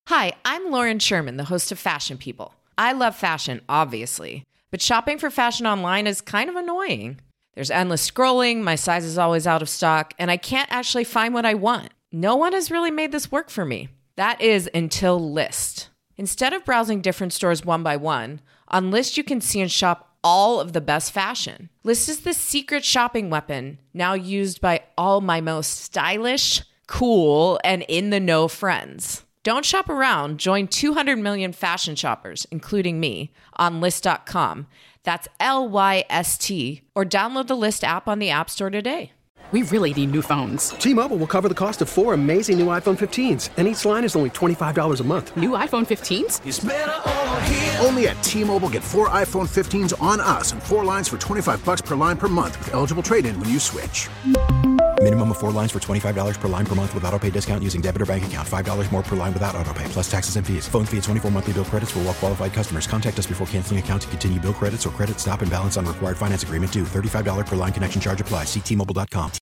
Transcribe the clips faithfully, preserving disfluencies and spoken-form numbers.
Hi, I'm Lauren Sherman, the host of Fashion People. I love fashion, obviously, but shopping for fashion online is kind of annoying. There's endless scrolling, my size is always out of stock, and I can't actually find what I want. No one has really made this work for me. That is until Lyst. Instead of browsing different stores one by one, on Lyst you can see and shop all of the best fashion. Lyst is the secret shopping weapon, now used by all my most stylish, cool, and in-the-know friends. Don't shop around. Join two hundred million fashion shoppers, including me, on Lyst dot com. That's L Y S T. Or download the Lyst app on the App Store today. We really need new phones. T-Mobile will cover the cost of four amazing new iPhone fifteens, and each line is only twenty-five dollars a month. New iPhone fifteens? It's better over here. Only at T-Mobile, get four iPhone fifteens on us and four lines for twenty-five bucks per line per month with eligible trade-in when you switch. Minimum of four lines for twenty-five dollars per line per month with autopay discount using debit or bank account. five dollars more per line without autopay, plus taxes and fees. Phone fee at twenty-four monthly bill credits for well-qualified customers. Contact us before canceling account to continue bill credits or credit stop and balance on required finance agreement due. thirty-five dollars per line connection charge applies. See T Mobile dot com.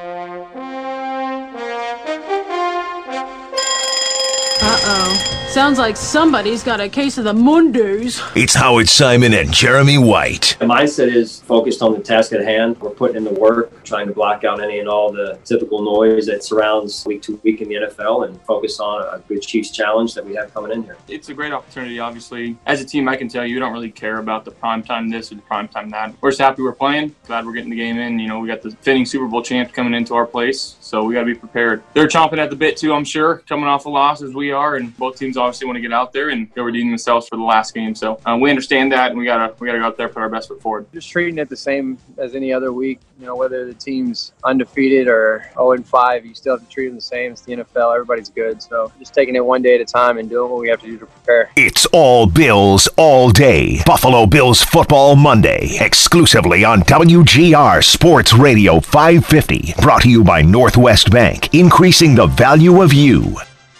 Uh-oh. Sounds like somebody's got a case of the Mondays. It's Howard Simon and Jeremy White. The mindset is focused on the task at hand. We're putting in the work, trying to block out any and all the typical noise that surrounds week to week in the N F L and focus on a good Chiefs challenge that we have coming in here. It's a great opportunity, obviously. As a team, I can tell you, we don't really care about the primetime this or the primetime that. We're just happy we're playing. Glad we're getting the game in. You know, we got the defending Super Bowl champs coming into our place, so we got to be prepared. They're chomping at the bit, too, I'm sure, coming off a loss as we are, and both teams obviously want to get out there and go redeem themselves for the last game. So uh, we understand that, and we gotta we gotta go out there, put our best foot forward. Just treating it the same as any other week. You know, whether the team's undefeated or oh and five, you still have to treat them the same. It's the N F L. Everybody's good. So just taking it one day at a time and doing what we have to do to prepare. It's all Bills all day. Buffalo Bills Football Monday, exclusively on W G R Sports Radio five fifty. Brought to you by Northwest Bank, increasing the value of you.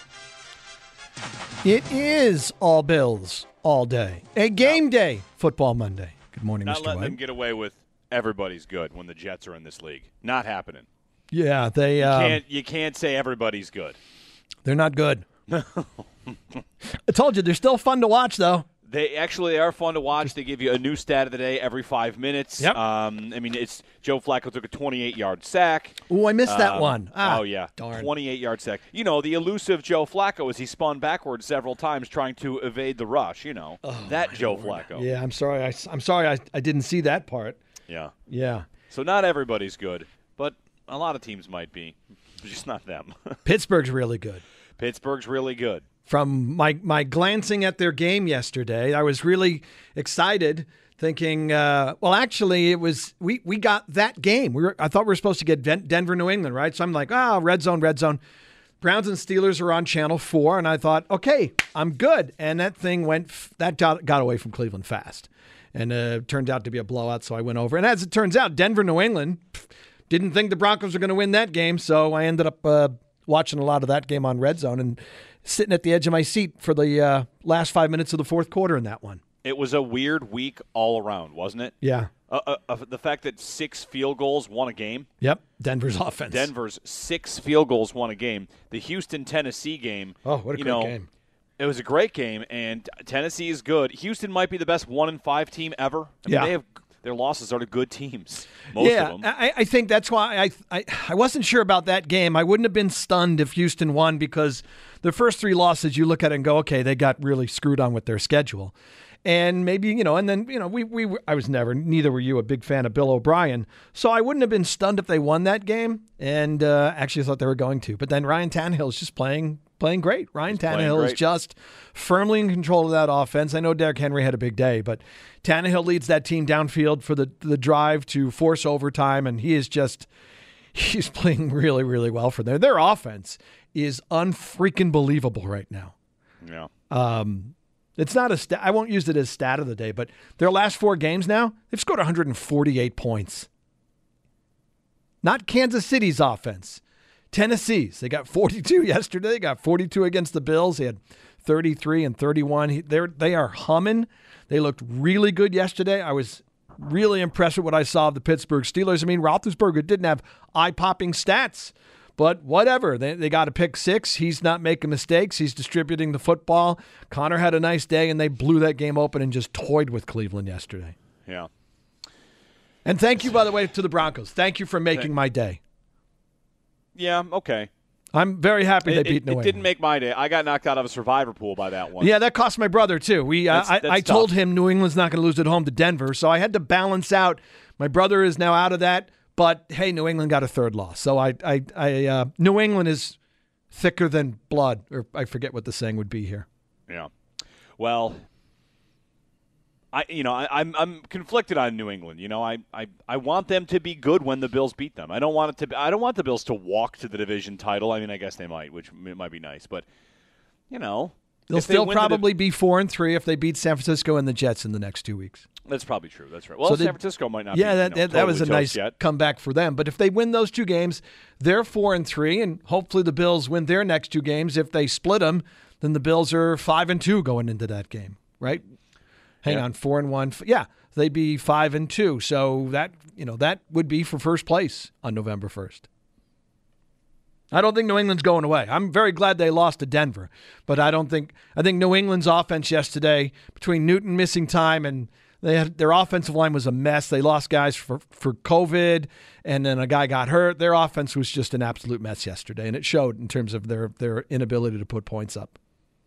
It is all Bills all day. A game day football Monday. Good morning, Not Mister letting White. them get away with everybody's good when the Jets are in this league. Not happening. Yeah, they. You Um, can't, you can't say everybody's good. they're not good. I told you they're still fun to watch, though. They actually are fun to watch. They give you a new stat of the day every five minutes. Yep. Um, I mean, it's Joe Flacco took a twenty-eight yard sack. Oh, I missed that Um, one. Ah, oh, yeah. darn. twenty-eight yard sack. You know, the elusive Joe Flacco as he spun backwards several times trying to evade the rush. You know, Oh, that my Joe Lord. Flacco. Yeah, I'm sorry. I, I'm sorry I, I didn't see that part. Yeah. Yeah. So not everybody's good, but a lot of teams might be. Just not them. Pittsburgh's really good. Pittsburgh's really good. From my, my glancing at their game yesterday, I was really excited, thinking, uh, well, actually, it was we we got that game. We were I thought we were supposed to get Den- Denver, New England, right? So I'm like, ah, oh, red zone, red zone. Browns and Steelers are on Channel Four, and I thought, okay, I'm good. And that thing went that got, got away from Cleveland fast, and uh, turned out to be a blowout. So I went over, and as it turns out, Denver, New England pff, didn't think the Broncos were going to win that game, so I ended up uh, watching a lot of that game on red zone and sitting at the edge of my seat for the uh, last five minutes of the fourth quarter in that one. It was a weird week all around, wasn't it? Yeah. Uh, uh, uh, the fact that six field goals won a game. Yep. Denver's offense. Denver's six field goals won a game. The Houston-Tennessee game. Oh, what a you great know, game. It was a great game, and Tennessee is good. Houston might be the best one and five team ever. I mean, Yeah. they have their losses are to good teams. Most yeah, of them. I, I think that's why I, I I wasn't sure about that game. I wouldn't have been stunned if Houston won because the first three losses you look at it and go, okay, they got really screwed on with their schedule. And maybe, you know, and then, you know, we, we were, I was never, neither were you, a big fan of Bill O'Brien. So I wouldn't have been stunned if they won that game. And uh, actually thought they were going to. But then Ryan Tannehill is just playing playing great. Ryan He's playing Tannehill great. is just firmly in control of that offense. I know Derrick Henry had a big day, but Tannehill leads that team downfield for the, the drive to force overtime. And he is just, he's playing really, really well for them. Their offense is unfreaking believable right now. Yeah. Um, It's not a stat. I won't use it as stat of the day, but their last four games now, they've scored one hundred forty-eight points. Not Kansas City's offense. Tennessee's. They got forty-two yesterday. They got forty-two against the Bills. They had thirty-three and thirty-one. They're, they are humming. They looked really good yesterday. I was really impressed with what I saw of the Pittsburgh Steelers. I mean, Roethlisberger didn't have eye-popping stats, But whatever. They, they got a pick six. He's not making mistakes. He's distributing the football. Connor had a nice day, and they blew that game open and just toyed with Cleveland yesterday. Yeah. And thank you, by the way, to the Broncos. Thank you for making my day. Yeah, okay. I'm very happy they it, beat it, New it England. didn't make my day. I got knocked out of a survivor pool by that one. Yeah, that cost my brother, too. We, uh, That's- I, that's I told tough. him New England's not going to lose at home to Denver, so I had to balance out. My brother is now out of that, but, hey, New England got a third loss. So I, I, I uh, New England is thicker than blood, or I forget what the saying would be here. Yeah. Well, I you know I, I'm I'm conflicted on New England. You know I, I I want them to be good when the Bills beat them. I don't want it to. Be, I don't want the Bills to walk to the division title. I mean, I guess they might, which might be nice, but you know They'll if they still win the probably be four and three if they beat San Francisco and the Jets in the next two weeks. That's probably true. That's right. Well, So San they- Francisco might not. Yeah, be, that you know, that, that was a totally nice toast yet. comeback for them. But if they win those two games, they're four and three, and hopefully the Bills win their next two games. If they split them, then the Bills are five and two going into that game, right? Hang Yeah. on, four and one. Yeah, they'd be five and two. So that you know that would be for first place on November first. I don't think New England's going away. I'm very glad they lost to Denver, but I don't think I think New England's offense yesterday, between Newton missing time and they had their offensive line was a mess. They lost guys for for COVID, and then a guy got hurt. Their offense was just an absolute mess yesterday, and it showed in terms of their their inability to put points up.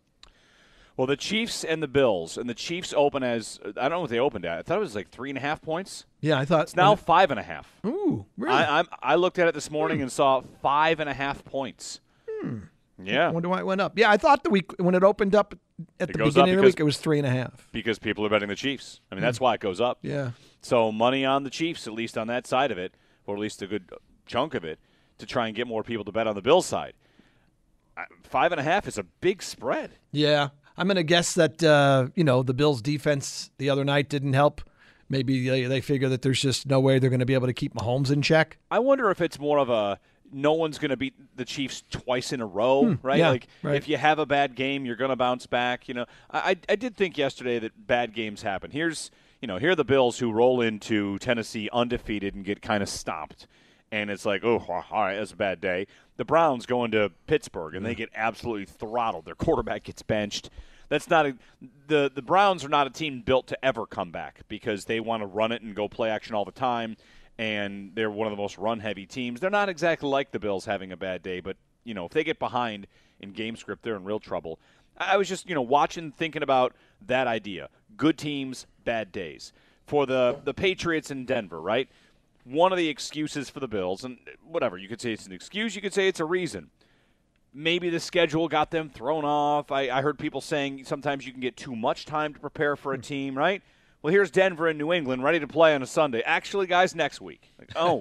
Well, the Chiefs and the Bills, and the Chiefs open as I don't know what they opened at. I thought it was like three and a half points. Yeah, I thought It's now five and a half. Ooh, really? I, I'm, I looked at it this morning and saw five and a half points. Hmm. Yeah. I wonder why it went up. Yeah, I thought the week when it opened up at It the goes beginning up of the because- week, it was three and a half. Because people are betting the Chiefs. I mean, that's why it goes up. Yeah. So money on the Chiefs, at least on that side of it, or at least a good chunk of it, to try and get more people to bet on the Bills side. Uh, Five and a half is a big spread. Yeah, I'm going to guess that uh, you know the Bills' defense the other night didn't help. Maybe they, they figure that there's just no way they're going to be able to keep Mahomes in check. I wonder if it's more of a no one's going to beat the Chiefs twice in a row, Hmm, right? yeah, like right. if you have a bad game, you're going to bounce back. You know, I I did think yesterday that bad games happen. Here's you know here are the Bills who roll into Tennessee undefeated and get kind of stomped, and it's like oh all right that's a bad day. The Browns go into Pittsburgh and they get absolutely throttled. Their quarterback gets benched. That's not a, the the Browns are not a team built to ever come back because they want to run it and go play action all the time, and they're one of the most run-heavy teams. They're not exactly like the Bills having a bad day, but you know if they get behind in game script, they're in real trouble. I I was just you know watching, thinking about that idea: good teams, bad days. For the the Patriots in Denver, right? One of the excuses for the Bills, and whatever you could say it's an excuse, you could say it's a reason. Maybe the schedule got them thrown off. I, I heard people saying sometimes you can get too much time to prepare for a team, right? Well, here's Denver and New England ready to play on a Sunday. Actually, guys, next week. Like, oh,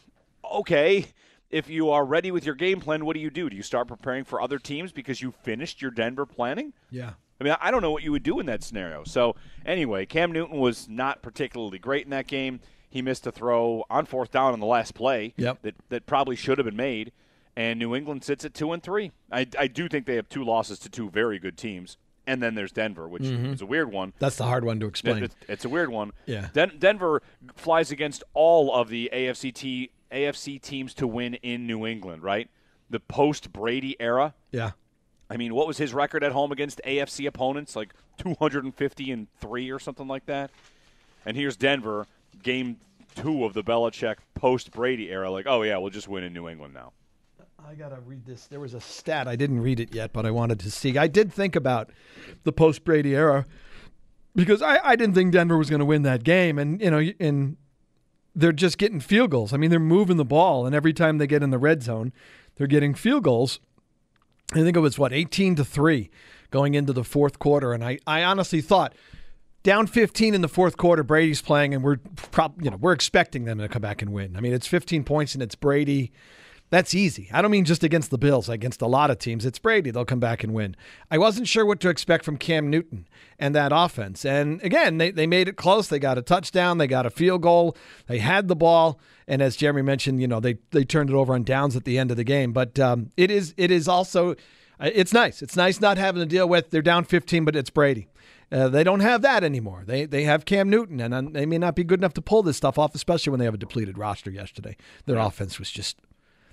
okay. If you are ready with your game plan, what do you do? Do you start preparing for other teams because you finished your Denver planning? Yeah. I mean, I don't know what you would do in that scenario. So, anyway, Cam Newton was not particularly great in that game. He missed a throw on fourth down in the last play Yep. that, that probably should have been made. And New England sits at two and three. I, I do think they have two losses to two very good teams. And then there's Denver, which Mhm. is a weird one. That's the hard one to explain. It- it's a weird one. Yeah. Den- Denver flies against all of the A F C T, A F C teams to win in New England, right? The post-Brady era. Yeah. I mean, what was his record at home against A F C opponents? Like two hundred fifty and three or something like that. And here's Denver, game two of the Belichick post-Brady era. Like, oh, yeah, we'll just win in New England now. I got to read this. There was a stat. I didn't read it yet, but I wanted to see. I did think about the post-Brady era because I, I didn't think Denver was going to win that game. And, you know, and they're just getting field goals. I mean, they're moving the ball, and every time they get in the red zone, they're getting field goals. I think it was, what, eighteen to three going into the fourth quarter. And I, I honestly thought down fifteen in the fourth quarter, Brady's playing, and we're prob- you know, we're expecting them to come back and win. I mean, it's fifteen points, and it's Brady. That's easy. I don't mean just against the Bills. Against a lot of teams, it's Brady. They'll come back and win. I wasn't sure what to expect from Cam Newton and that offense. And again, they, they made it close. They got a touchdown. They got a field goal. They had the ball. And as Jeremy mentioned, you know, they they turned it over on downs at the end of the game. But um, it is it is also it's nice. It's nice not having to deal with they're down fifteen, but it's Brady. Uh, they don't have that anymore. They they have Cam Newton, and uh, they may not be good enough to pull this stuff off, especially when they have a depleted roster yesterday. Their offense was just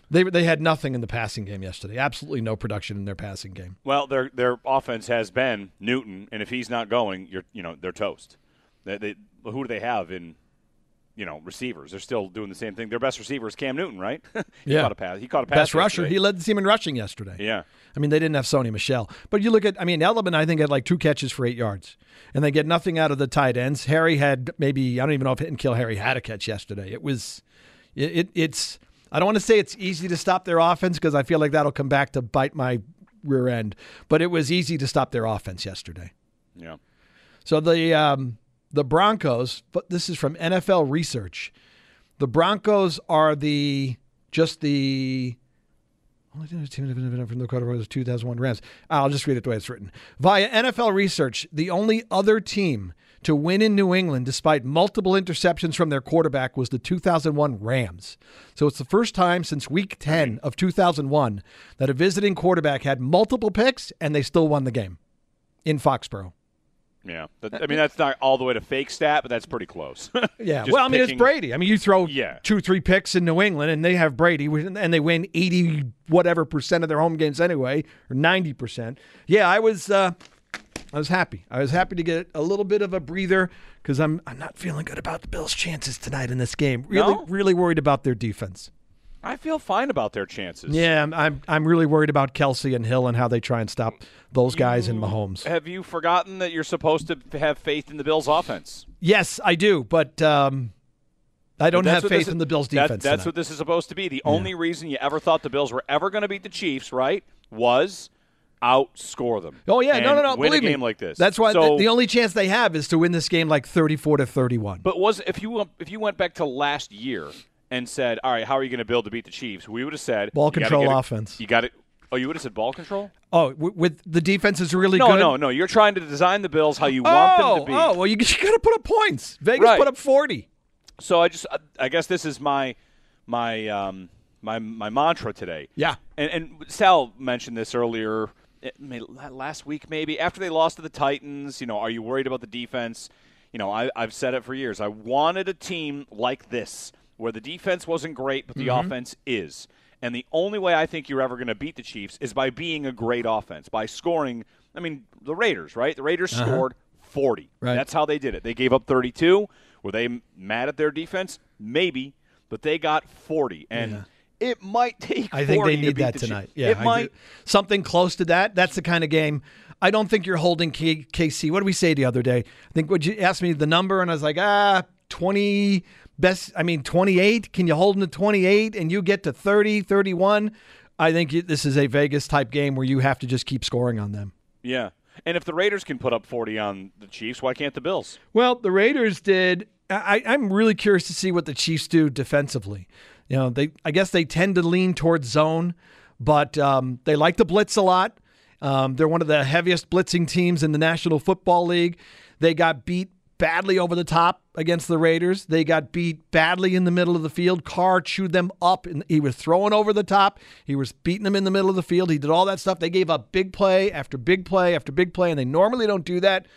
They they had nothing in the passing game yesterday. Absolutely no production in their passing game. Well, their their offense has been Newton, and if he's not going, you're you know they're toast. They, they who do they have in you know receivers? They're still doing the same thing. Their best receiver is Cam Newton, right? he yeah, caught a pass. He caught a pass. Best yesterday. rusher. He led the team in rushing yesterday. Yeah. I mean, they didn't have Sony Michel. But you look at, I mean, Edelman, I think, had like two catches for eight yards. And they get nothing out of the tight ends. Harry had maybe, I don't even know if Hit and Kill Harry had a catch yesterday. It was, it, it it's, I don't want to say it's easy to stop their offense because I feel like that'll come back to bite my rear end. But it was easy to stop their offense yesterday. Yeah. So the um, the Broncos, but this is from N F L Research. The Broncos are the, just the, only team from the quarter was two thousand one Rams. I'll just read it the way it's written. Via N F L Research, the only other team to win in New England despite multiple interceptions from their quarterback was the two thousand one Rams. So it's the first time since week ten of two thousand one that a visiting quarterback had multiple picks and they still won the game in Foxborough. Yeah. I mean, that's not all the way to fake stat, but that's pretty close. yeah. Well, I mean, picking, it's Brady. I mean, you throw yeah. two, three picks in New England, and they have Brady, and they win eighty whatever percent of their home games anyway, or ninety percent. Yeah, I was uh, I was happy. I was happy to get a little bit of a breather because I'm, I'm not feeling good about the Bills' chances tonight in this game. Really, no? really worried about their defense. I feel fine about their chances. Yeah, I'm, I'm I'm really worried about Kelsey and Hill and how they try and stop those guys in Mahomes. Have you forgotten that you're supposed to have faith in the Bills' offense? Yes, I do, but um, I don't have faith is, in the Bills' defense. That, that's tonight. what this is supposed to be. The yeah. only reason you ever thought the Bills were ever going to beat the Chiefs, right, was outscore them. Oh yeah, no, no, no. Win Believe a game me. like this. That's why so, the, the only chance they have is to win this game like thirty-four to thirty-one. But was if you if you went back to last year and said, all right, how are you going to build to beat the Chiefs? We would have said ball control a, offense. You got it. Oh, you would have said ball control? Oh, w- with the defense is really no, good? No, no, no. You're trying to design the Bills how you oh, want them to be. Oh, well, you, you got to put up points. Vegas right. put up forty. So I just, I guess this is my, my, um, my, my mantra today. Yeah. And, and Sal mentioned this earlier, last week maybe, after they lost to the Titans. You know, are you worried about the defense? You know, I, I've said it for years. I wanted a team like this, where the defense wasn't great, but the mm-hmm. offense is. And the only way I think you're ever going to beat the Chiefs is by being a great offense, by scoring. I mean, the Raiders, right? The Raiders uh-huh. scored forty. Right. That's how they did it. They gave up thirty-two. Were they mad at their defense? Maybe. But they got forty. And yeah. it might take I think they need to that the tonight. Chiefs. Yeah, it I might. Agree. Something close to that. That's the kind of game. I don't think you're holding K- KC. What did we say the other day? I think what you asked me the number, and I was like, ah, twenty best. I mean, twenty-eight. Can you hold them to twenty-eight and you get to thirty, thirty-one? I think this is a Vegas type game where you have to just keep scoring on them. Yeah. And if the Raiders can put up forty on the Chiefs, why can't the Bills? Well, the Raiders did. I, I'm really curious to see what the Chiefs do defensively. You know, they I guess they tend to lean towards zone, but um, they like to blitz a lot. Um, they're one of the heaviest blitzing teams in the National Football League. They got beat badly over the top against the Raiders. They got beat badly in the middle of the field. Carr chewed them up, and he was throwing over the top. He was beating them in the middle of the field. He did all that stuff. They gave up big play after big play after big play, and they normally don't do that.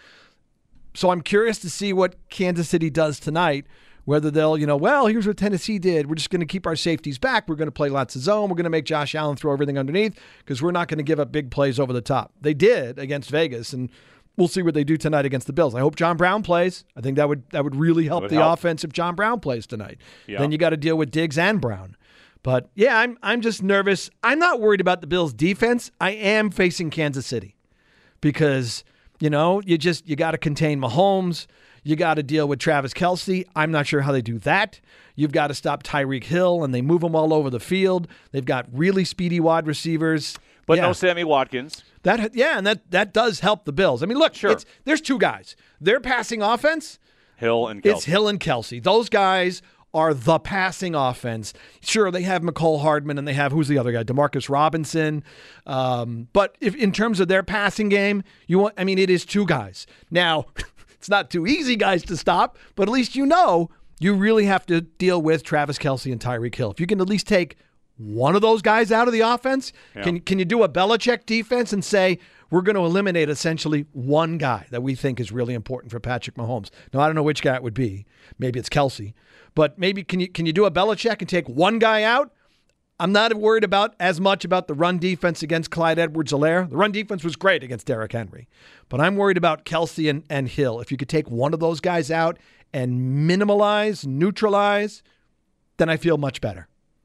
So I'm curious to see what Kansas City does tonight, whether they'll, you know, well, here's what Tennessee did. We're just going to keep our safeties back. We're going to play lots of zone. We're going to make Josh Allen throw everything underneath because we're not going to give up big plays over the top. They did against Vegas, and we'll see what they do tonight against the Bills. I hope John Brown plays. I think that would that would really help would the help. offense if John Brown plays tonight. Yeah. Then you got to deal with Diggs and Brown. But, yeah, I'm I'm just nervous. I'm not worried about the Bills' defense. I am facing Kansas City because, you know, you just you got to contain Mahomes. You got to deal with Travis Kelce. I'm not sure how they do that. You've got to stop Tyreek Hill, and they move him all over the field. They've got really speedy wide receivers. But yeah. no Sammy Watkins. That Yeah, and that, that does help the Bills. I mean, look, sure. it's, there's two guys. Their passing offense, Hill and Kelce. It's Hill and Kelce. Those guys are the passing offense. Sure, they have McCole Hardman, and they have, who's the other guy? Demarcus Robinson. Um, but if in terms of their passing game, you want, I mean, it is two guys. Now, it's not two easy guys to stop, but at least you know you really have to deal with Travis Kelce and Tyreek Hill. If you can at least take one of those guys out of the offense, yeah. can, can you do a Belichick defense and say, we're going to eliminate essentially one guy that we think is really important for Patrick Mahomes? Now, I don't know which guy it would be. Maybe it's Kelce. But maybe can you can you do a Belichick and take one guy out? I'm not worried about as much about the run defense against Clyde Edwards-Helaire. The run defense was great against Derrick Henry. But I'm worried about Kelsey and, and Hill. If you could take one of those guys out and minimalize, neutralize, then I feel much better.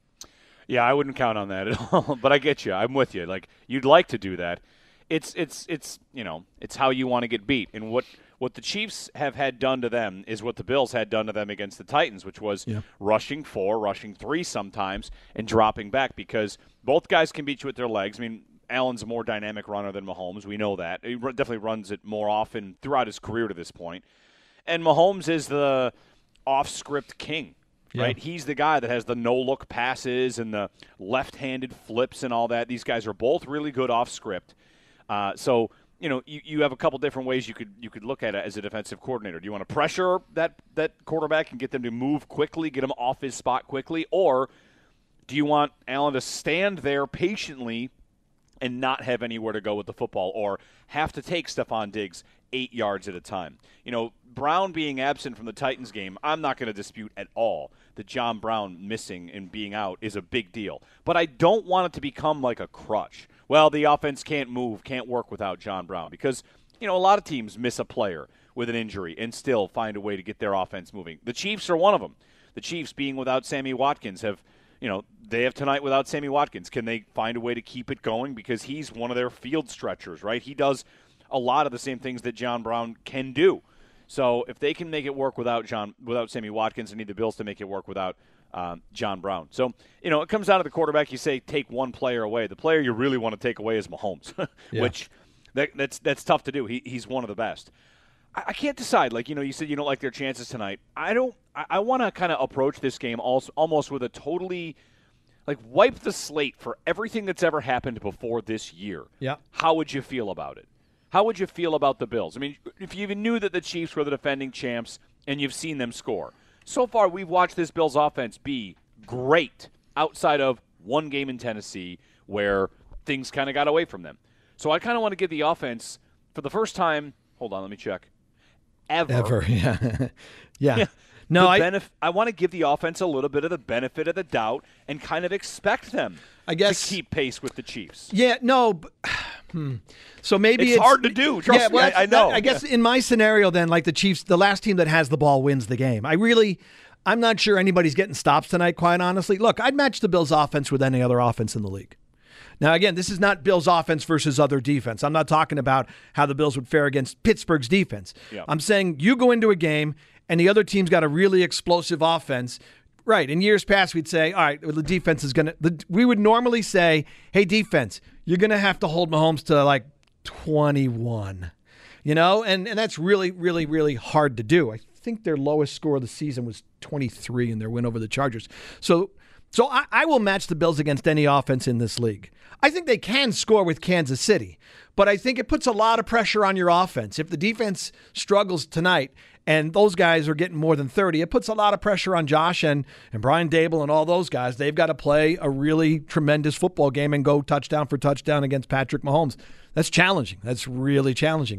Yeah, I wouldn't count on that at all. But I get you. I'm with you. Like, you'd like to do that. It's it's it's you know, it's how you want to get beat. And what What the Chiefs have had done to them is what the Bills had done to them against the Titans, which was yeah. rushing four, rushing three sometimes, and dropping back because both guys can beat you with their legs. I mean, Allen's a more dynamic runner than Mahomes. We know that. He definitely runs it more often throughout his career to this point. And Mahomes is the off-script king, right? Yeah. He's the guy that has the no-look passes and the left-handed flips and all that. These guys are both really good off-script. Uh, so – You know, you, you have a couple different ways you could you could look at it as a defensive coordinator. Do you want to pressure that, that quarterback and get them to move quickly, get him off his spot quickly, or do you want Allen to stand there patiently and not have anywhere to go with the football or have to take Stephon Diggs eight yards at a time? You know, Brown being absent from the Titans game, I'm not going to dispute at all that John Brown missing and being out is a big deal. But I don't want it to become like a crutch. Well, the offense can't move, can't work without John Brown because, you know, a lot of teams miss a player with an injury and still find a way to get their offense moving. The Chiefs are one of them. The Chiefs, being without Sammy Watkins, have, you know, they have tonight without Sammy Watkins. Can they find a way to keep it going? Because he's one of their field stretchers, right? He does a lot of the same things that John Brown can do. So if they can make it work without John, without Sammy Watkins, they need the Bills to make it work without Um, John Brown. So, you know, it comes down to the quarterback. You say take one player away. The player you really want to take away is Mahomes, yeah. which that, that's that's tough to do. He, he's one of the best. I, I can't decide. Like, you know, you said you don't like their chances tonight. I don't. I, I want to kind of approach this game also, almost with a totally, like, wipe the slate for everything that's ever happened before this year. Yeah. How would you feel about it? How would you feel about the Bills? I mean, if you even knew that the Chiefs were the defending champs and you've seen them score. So far, we've watched this Bills offense be great outside of one game in Tennessee where things kind of got away from them. So I kind of want to give the offense, for the first time, hold on, let me check, ever. Ever, yeah. yeah. yeah. No, I, benef- I want to give the offense a little bit of the benefit of the doubt and kind of expect them I guess, to keep pace with the Chiefs. Yeah, no, but, hmm. So maybe it's, it's hard to do. Trust yeah, well, me, I, I know. That, I guess in my scenario, then, like the Chiefs, the last team that has the ball wins the game. I really, I'm not sure anybody's getting stops tonight, quite honestly. Look, I'd match the Bills' offense with any other offense in the league. Now, again, this is not Bills' offense versus other defense. I'm not talking about how the Bills would fare against Pittsburgh's defense. Yeah. I'm saying you go into a game and the other team's got a really explosive offense. Right. In years past, we'd say, all right, the defense is going to, we would normally say, hey, defense, you're going to have to hold Mahomes to like twenty-one, you know, and, and that's really, really, really hard to do. I think their lowest score of the season was twenty-three in their win over the Chargers. So, so I, I will match the Bills against any offense in this league. I think they can score with Kansas City, but I think it puts a lot of pressure on your offense. If the defense struggles tonight and those guys are getting more than thirty, it puts a lot of pressure on Josh and, and Brian Dable and all those guys. They've got to play a really tremendous football game and go touchdown for touchdown against Patrick Mahomes. That's challenging. That's really challenging.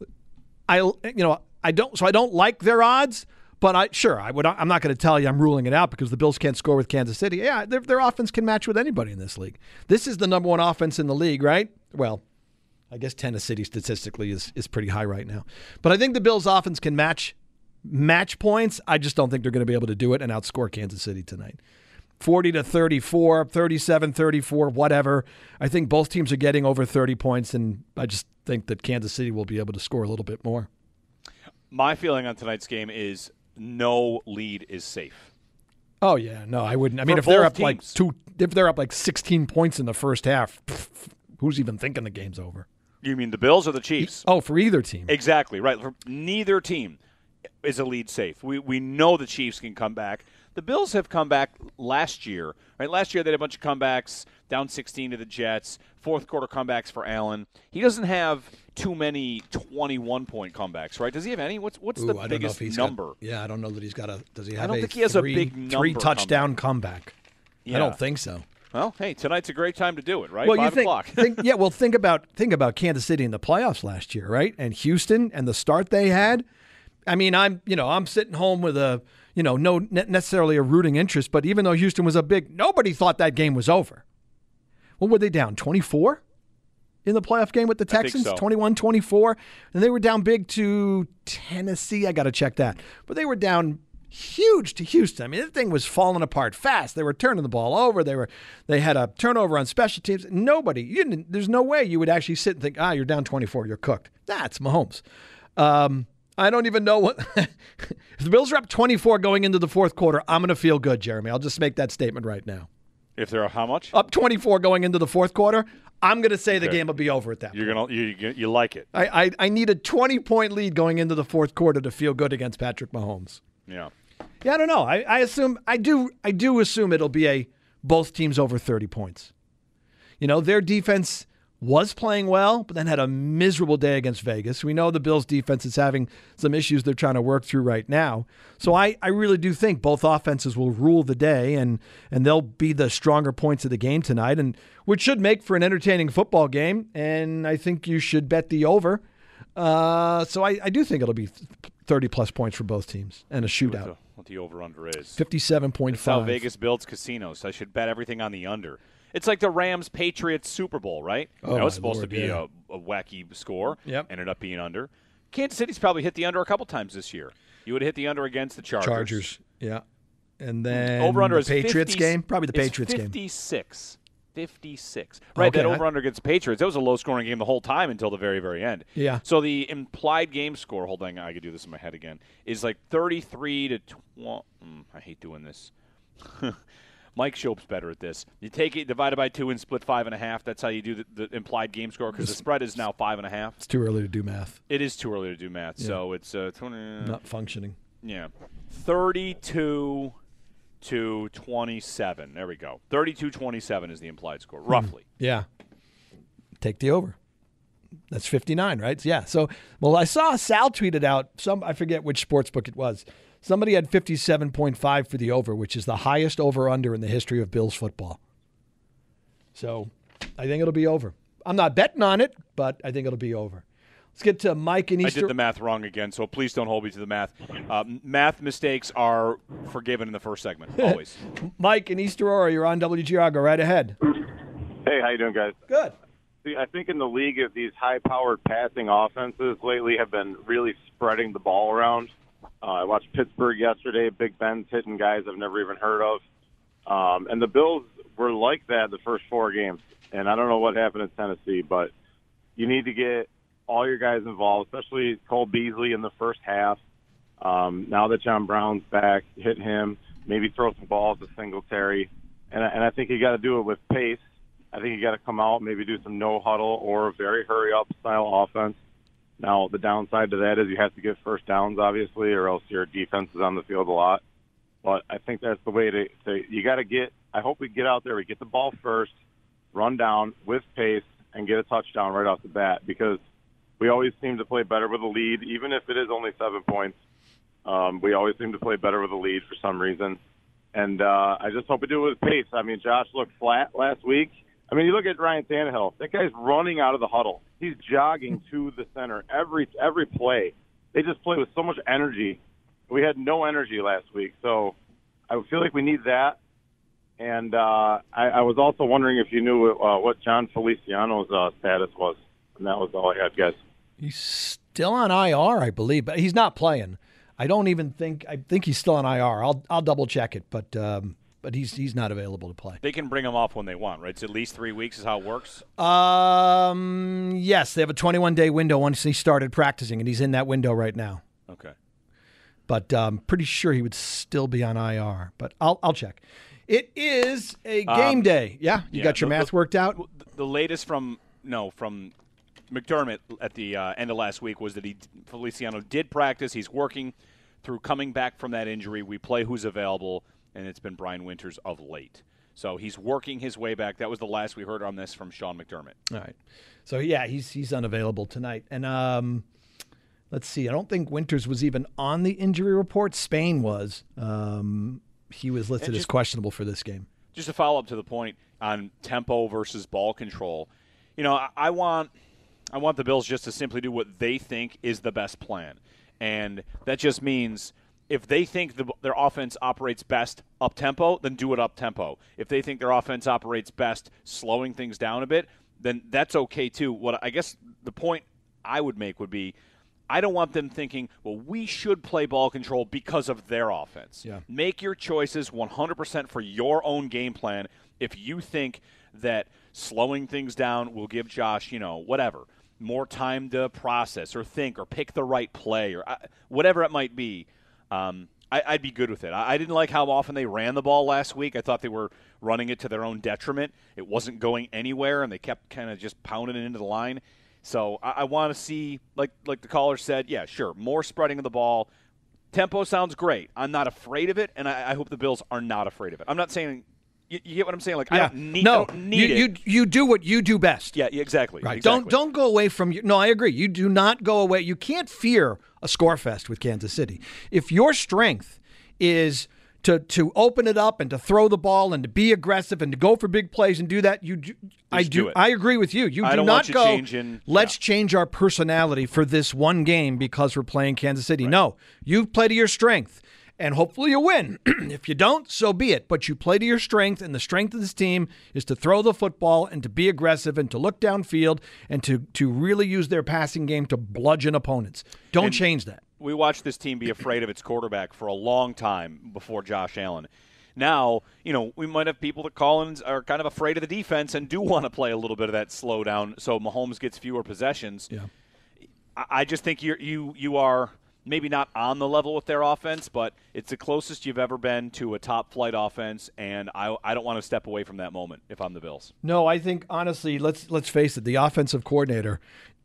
I, you know, I don't, so I don't like their odds, but I, sure, I would, I'm not going to tell you I'm ruling it out because the Bills can't score with Kansas City. Yeah, their, their offense can match with anybody in this league. This is the number one offense in the league, right? Well, I guess Tennessee statistically is, is pretty high right now. But I think the Bills' offense can match match points. I just don't think they're going to be able to do it and outscore Kansas City tonight. forty to thirty-four, thirty-seven thirty-four, whatever. I think both teams are getting over thirty points, and I just think that Kansas City will be able to score a little bit more. My feeling on tonight's game is no lead is safe. Oh, yeah. No, I wouldn't. I mean, For if they're up both like teams. two, if they're up like sixteen points in the first half, pff, who's even thinking the game's over? You mean the Bills or the Chiefs? Oh, for either team. Exactly, right. For neither team is a lead safe. We we know the Chiefs can come back. The Bills have come back last year, right? Last year they had a bunch of comebacks, down sixteen to the Jets, fourth quarter comebacks for Allen. He doesn't have too many twenty-one point comebacks, right? Does he have any? What's what's Ooh, the I don't know biggest if he's number? Got, yeah, I don't know that he's got a. Does he have? I don't a think he has three, a big number three touchdown comeback. Yeah. I don't think so. Well, hey, tonight's a great time to do it, right? Well, Five you think, o'clock. think, yeah. Well, think about think about Kansas City in the playoffs last year, right? And Houston and the start they had. I mean, I'm you know I'm sitting home with a you know no ne- necessarily a rooting interest, but even though Houston was a big, nobody thought that game was over. What were they down? twenty-four in the playoff game with the Texans? so. twenty-one twenty-four, and they were down big to Tennessee. I got to check that, but they were down huge to Houston. I mean, this thing was falling apart fast. They were turning the ball over. They were, they had a turnover on special teams. Nobody, you didn't, there's no way you would actually sit and think, ah, you're down twenty-four, you're cooked. That's Mahomes. Um, I don't even know what. If the Bills are up twenty-four going into the fourth quarter, I'm going to feel good, Jeremy. I'll just make that statement right now. If they're how much? Up twenty-four going into the fourth quarter, I'm going to say okay. the game will be over at that You're point. gonna, you, you, you like it. I, I, I need a twenty-point lead going into the fourth quarter to feel good against Patrick Mahomes. Yeah. Yeah, I don't know. I, I assume I do I do assume it'll be a both teams over thirty points. You know, their defense was playing well, but then had a miserable day against Vegas. We know the Bills' defense is having some issues they're trying to work through right now. So I, I really do think both offenses will rule the day, and and they'll be the stronger points of the game tonight, and which should make for an entertaining football game. And I think you should bet the over. Uh, so I, I do think it'll be thirty-plus points for both teams and a shootout. What the, what the over-under is. fifty-seven point five. That's how Vegas builds casinos. I should bet everything on the under. It's like the Rams-Patriots Super Bowl, right? Oh, that was supposed Lord, to be yeah. a, a wacky score. Yep. Ended up being under. Kansas City's probably hit the under a couple times this year. You would have hit the under against the Chargers. Chargers, yeah. And then over-under the is Patriots fifty, game? Probably the Patriots game. fifty-six. fifty-six. Right, Okay, that I- over-under against the Patriots, that was a low-scoring game the whole time until the very, very end. Yeah. So the implied game score, hold on, I could do this in my head again, is like thirty-three to twenty. Mm, I hate doing this. Mike Shope's better at this. You take it, divide it by two, and split five and a half. That's how you do the, the implied game score because the spread is now five and a half. It's too early to do math. It is too early to do math, Yeah. so it's uh, twenty. Not functioning. Yeah, thirty-two to twenty-seven. There we go. thirty-two twenty-seven is the implied score, roughly. Yeah. Take the over. That's fifty-nine, right? Yeah. So, well, I saw Sal tweeted out, some I forget which sports book it was. Somebody had fifty-seven point five for the over, which is the highest over-under in the history of Bills football. So I think it'll be over. I'm not betting on it, but I think it'll be over. Let's get to Mike in Easter. I did the math wrong again, so please don't hold me to the math. Uh, math mistakes are forgiven in the first segment, always. Mike in East Aurora, you're on W G R. Go right ahead. Hey, how you doing, guys? Good. See, I think in the league, of these high-powered passing offenses lately have been really spreading the ball around. Uh, I watched Pittsburgh yesterday. Big Ben's hitting guys I've never even heard of. Um, and the Bills were like that the first four games. And I don't know what happened in Tennessee, but you need to get all your guys involved, especially Cole Beasley in the first half. Um, now that John Brown's back, hit him, maybe throw some balls to Singletary. And, I- and I think you got to do it with pace. I think you got to come out, maybe do some no huddle or very hurry up style offense. Now, the downside to that is you have to get first downs, obviously, or else your defense is on the field a lot. But I think that's the way to, to you got to get, I hope we get out there, we get the ball first, run down with pace, and get a touchdown right off the bat because we always seem to play better with a lead, even if it is only seven points. Um, we always seem to play better with a lead for some reason. And uh, I just hope we do it with pace. I mean, Josh looked flat last week. I mean, you look at Ryan Tannehill. That guy's running out of the huddle. He's jogging to the center every every play. They just play with so much energy. We had no energy last week, so I feel like we need that. And uh, I, I was also wondering if you knew uh, what John Feliciano's uh, status was. And that was all I had, guys. He's still on I R, I believe, but he's not playing. I don't even think I think he's still on I R. I'll I'll double check it, but um, but he's he's not available to play. They can bring him off when they want, right? It's at least three weeks is how it works? Um, yes, they have a twenty-one day window once he started practicing, and he's in that window right now. Okay. But I'm um, pretty sure he would still be on I R, but I'll I'll check. It is a game Um, day. Yeah, you yeah, got your the- math the- worked out? The latest from, no, from McDermott at the uh, end of last week was that he Feliciano did practice. He's working through coming back from that injury. We play who's available, and it's been Brian Winters of late. So he's working his way back. That was the last we heard on this from Sean McDermott. All right. So, yeah, he's he's unavailable tonight. And um, let's see. I don't think Winters was even on the injury report. Spain was. Um, he was listed And as just- questionable for this game. Just to follow up to the point on tempo versus ball control, you know, I, I want I want the Bills just to simply do what they think is the best plan. And that just means if they think the, their offense operates best up-tempo, then do it up-tempo. If they think their offense operates best slowing things down a bit, then that's okay too. What I guess the point I would make would be I don't want them thinking, well, we should play ball control because of their offense. Yeah. Make your choices one hundred percent for your own game plan. If you think that slowing things down will give Josh, you know, whatever, more time to process or think or pick the right play or uh, whatever it might be, um, I, I'd be good with it. I, I didn't like how often they ran the ball last week. I thought they were running it to their own detriment. It wasn't going anywhere, and they kept kind of just pounding it into the line. So I, I want to see, like like the caller said, yeah, sure, more spreading of the ball. Tempo sounds great. I'm not afraid of it, and I, I hope the Bills are not afraid of it. I'm not saying you, you get what I'm saying. Like yeah. I don't need, no, I don't need you, it. You you do what you do best. Yeah, exactly. Right. Exactly. Don't don't go away from you. No, I agree. You do not go away. You can't fear a score fest with Kansas City. If your strength is to to open it up and to throw the ball and to be aggressive and to go for big plays and do that, you do, I do, do it. I agree with you. You I do don't not want you go. changing, Let's yeah. change our personality for this one game because we're playing Kansas City. Right. No, you play to your strength. And hopefully you win. If you don't, so be it. But you play to your strength, and the strength of this team is to throw the football and to be aggressive and to look downfield and to, to really use their passing game to bludgeon opponents. Don't and change that. We watched this team be afraid of its quarterback for a long time before Josh Allen. Now, you know, we might have people that call in are kind of afraid of the defense and do want to play a little bit of that slowdown so Mahomes gets fewer possessions. Yeah. I, I just think you're, you you are – maybe not on the level with their offense, but it's the closest you've ever been to a top-flight offense, and I, I don't want to step away from that moment if I'm the Bills. No, I think, honestly, let's let's face it, the offensive coordinator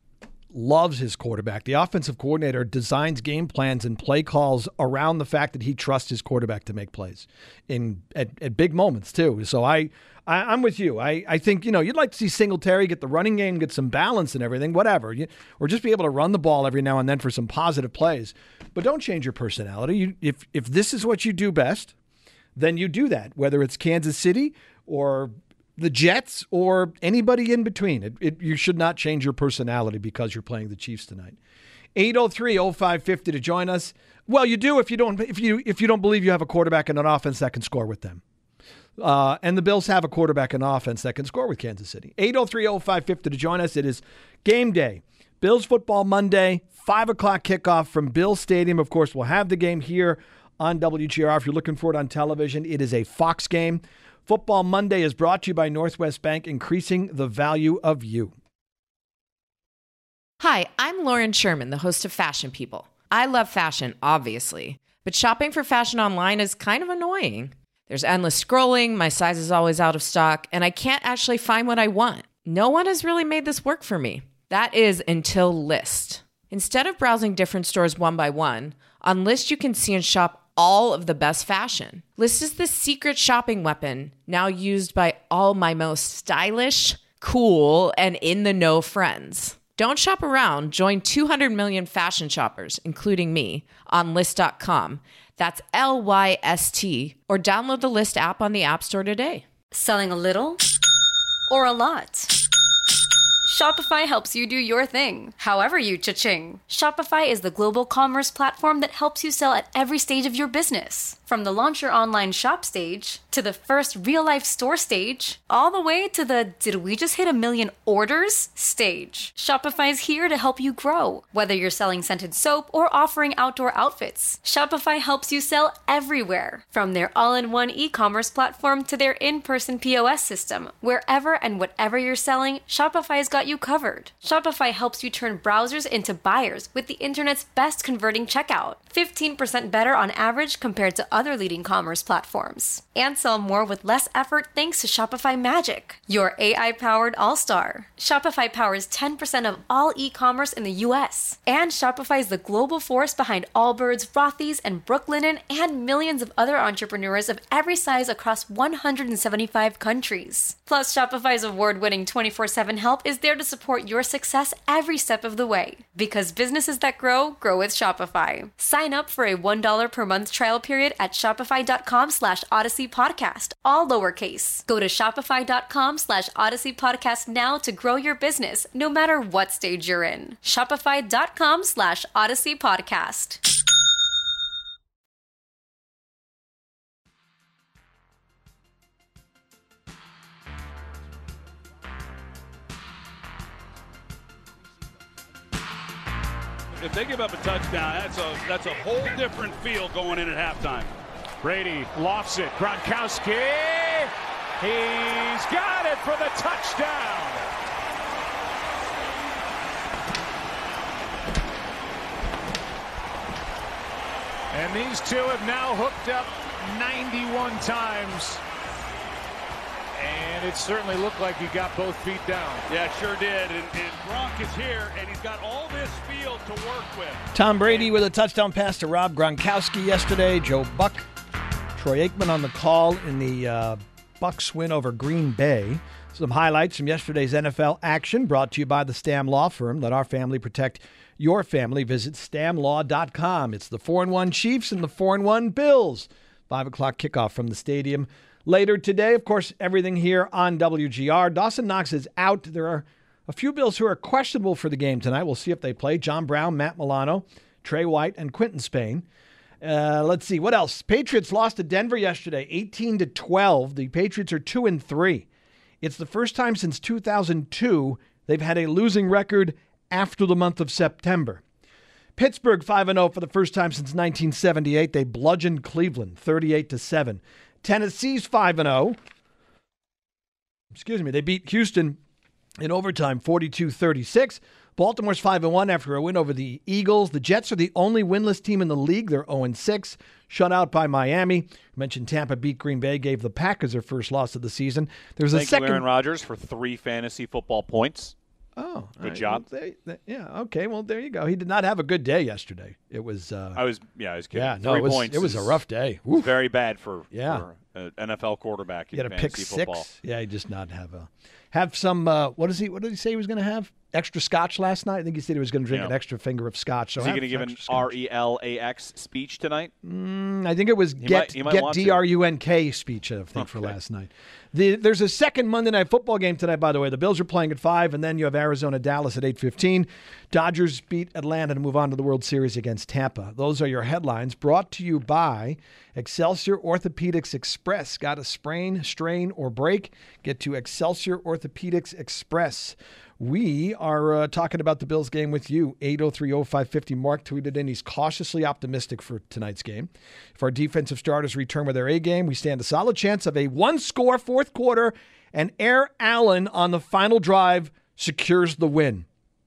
loves his quarterback. The offensive coordinator designs game plans and play calls around the fact that he trusts his quarterback to make plays in at, at big moments, too. So I, I, I'm with you. I, I think, you know, you'd like to see Singletary get the running game, get some balance and everything, whatever, you, or just be able to run the ball every now and then for some positive plays. But don't change your personality. You, if if this is what you do best, then you do that, whether it's Kansas City or the Jets or anybody in between. It, it, you should not change your personality because you're playing the Chiefs tonight. eight oh three oh five fifty to join us. Well, you do if you don't if you if you don't believe you have a quarterback and an offense that can score with them. Uh, and the Bills have a quarterback and offense that can score with Kansas City. eight oh three oh five fifty to join us. It is game day. Bills football Monday, five o'clock kickoff from Bills Stadium. Of course, we'll have the game here on W G R. If you're looking for it on television, it is a Fox game. Football Monday is brought to you by Northwest Bank, increasing the value of you. Hi, I'm Lauren Sherman, the host of Fashion People. I love fashion, obviously, but shopping for fashion online is kind of annoying. There's endless scrolling, my size is always out of stock, and I can't actually find what I want. No one has really made this work for me. That is until Lyst. Instead of browsing different stores one by one, on Lyst you can see and shop all of the best fashion. Lyst is the secret shopping weapon now used by all my most stylish, cool, and in-the-know friends. Don't shop around. Join two hundred million fashion shoppers, including me, on Lyst dot com. That's L Y S T, or download the Lyst app on the App Store today. Selling a little or a lot? Shopify helps you do your thing, however you cha-ching. Shopify is the global commerce platform that helps you sell at every stage of your business. From the launch your online shop stage, to the first real-life store stage, all the way to the did we just hit a million orders stage. Shopify's here to help you grow. Whether you're selling scented soap or offering outdoor outfits, Shopify helps you sell everywhere. From their all-in-one e-commerce platform to their in-person P O S system, wherever and whatever you're selling, Shopify's got you covered. Shopify helps you turn browsers into buyers with the internet's best converting checkout. fifteen percent better on average compared to other leading commerce platforms. And sell more with less effort thanks to Shopify Magic, your A I-powered all-star. Shopify powers ten percent of all e-commerce in the U S. And Shopify is the global force behind Allbirds, Rothy's, and Brooklinen, and millions of other entrepreneurs of every size across one hundred seventy-five countries. Plus, Shopify's award-winning twenty-four seven help is there to support your success every step of the way. Because businesses that grow, grow with Shopify. Sign up for a one dollar per month trial period at shopify.com slash Odyssey Podcast Podcast, all lowercase. Go to shopify.com slash Odyssey Podcast now to grow your business, no matter what stage you're in. Shopify.com slash Odyssey Podcast. If they give up a touchdown, that's a that's a whole different feel going in at halftime. Brady lofts it. Gronkowski. He's got it for the touchdown. And these two have now hooked up ninety-one times. And it certainly looked like he got both feet down. Yeah, sure did. And, and Gronk is here, and he's got all this field to work with. Tom Brady with a touchdown pass to Rob Gronkowski yesterday. Joe Buck, Troy Aikman on the call in the uh, Bucs win over Green Bay. Some highlights from yesterday's N F L action brought to you by the Stam Law Firm. Let our family protect your family. Visit stam law dot com. It's the four and one Chiefs and the four and one Bills. five o'clock kickoff from the stadium. Later today, of course, everything here on W G R. Dawson Knox is out. There are a few Bills who are questionable for the game tonight. We'll see if they play. John Brown, Matt Milano, Trey White, and Quentin Spain. Uh, let's see. What else? Patriots lost to Denver yesterday, eighteen to twelve. The Patriots are two and three. It's the first time since two thousand two they've had a losing record after the month of September. Pittsburgh five and oh for the first time since nineteen seventy-eight. They bludgeoned Cleveland thirty-eight to seven. Tennessee's five and oh. Excuse me. They beat Houston in overtime forty-two thirty-six. Baltimore's five and one after a win over the Eagles. The Jets are the only winless team in the league. They're oh and six, shut out by Miami. I mentioned Tampa beat Green Bay, gave the Packers their first loss of the season. There's Thank a second you, Aaron Rodgers, for three fantasy football points. Oh, good right. job. Well, they, they, yeah, okay. Well, there you go. He did not have a good day yesterday. It was. Uh, I was, yeah, I was kidding. Yeah, no, Three it was. points It was a is rough day. Very bad for, Yeah. for an N F L quarterback. He had in a pick fantasy six. football. Yeah, he just not have a have some. Uh, what is he? What did he say he was going to have? Extra scotch last night. I think he said he was going to drink Yeah. an extra finger of scotch. So Is he have going to give an extra R scotch. E L A X speech tonight? Mm, I think it was He get might- he might get want to. D R U N K speech. I think for Okay. last night. The, there's a second Monday Night Football game tonight. By the way, the Bills are playing at five, and then you have Arizona Dallas at eight fifteen. Dodgers beat Atlanta to move on to the World Series against Tampa. Those are your headlines. Brought to you by Excelsior Orthopedics Express. Got a sprain, strain, or break? Get to Excelsior Orthopedics Express. We are uh, talking about the Bills game with you. eight oh three oh five fifty. Mark tweeted in he's cautiously optimistic for tonight's game. If our defensive starters return with their A game, we stand a solid chance of a one-score fourth quarter, and Air Allen on the final drive secures the win.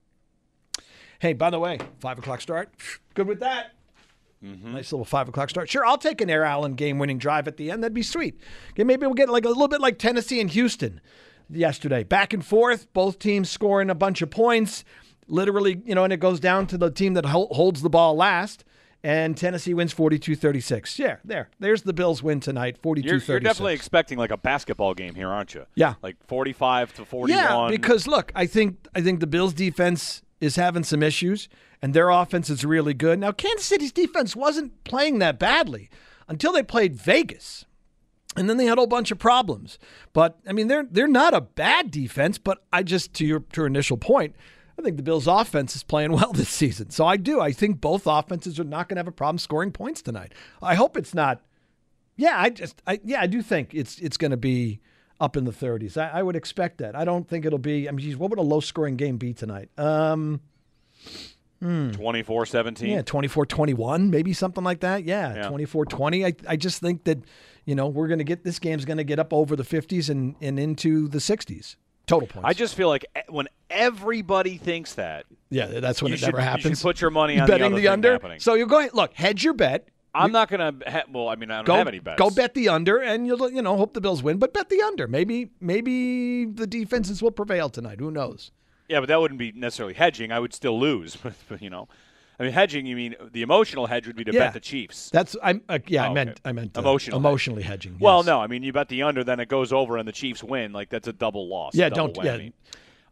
Hey, by the way, five o'clock start. Good with that. Mm-hmm. Nice little five o'clock start. Sure, I'll take an Air Allen game-winning drive at the end. That'd be sweet. Okay, maybe we'll get like a little bit like Tennessee and Houston yesterday. Back and forth, both teams scoring a bunch of points. Literally, you know, and it goes down to the team that ho- holds the ball last. And Tennessee wins forty-two thirty-six. Yeah, there. There's the Bills win tonight, forty-two thirty-six. You're, you're definitely expecting like a basketball game here, aren't you? Yeah. Like forty-five to forty-one. Yeah, because look, I think I think the Bills' defense is having some issues, and their offense is really good. Now, Kansas City's defense wasn't playing that badly until they played Vegas, and then they had a whole bunch of problems. But I mean, they're they're not a bad defense, but I just to your to your initial point, I think the Bills' offense is playing well this season. So I do. I think both offenses are not going to have a problem scoring points tonight. I hope it's not. Yeah, I just, I yeah, I do think it's it's going to be up in the thirties. I, I would expect that. I don't think it'll be. I mean, geez, what would a low-scoring game be tonight? Um, hmm. twenty-four seventeen. Yeah, twenty-four twenty-one, maybe something like that. Yeah, Yeah. twenty-four twenty. I I just think that, you know, we're going to get this game's going to get up over the fifties and and into the sixties. Total points. I just feel like when everybody thinks that, Yeah, that's when you it should, never happens. You should put your money You on betting the, other the thing under. happening. So you go ahead. Look, hedge your bet. I'm not going to. Ha- well, I mean, I don't Go, have any bets. go bet the under, and you'll you know hope the Bills win, but bet the under. Maybe maybe the defenses will prevail tonight. Who knows? Yeah, but that wouldn't be necessarily hedging. I would still lose. But you know, I mean, hedging. You mean the emotional hedge would be to Yeah. bet the Chiefs. That's I'm uh, yeah. Oh, I okay. meant I meant uh, Emotional emotionally hedging. Yes. Well, no, I mean you bet the under, then it goes over and the Chiefs win. Like that's a double loss. Yeah, double don't- yeah. whammy.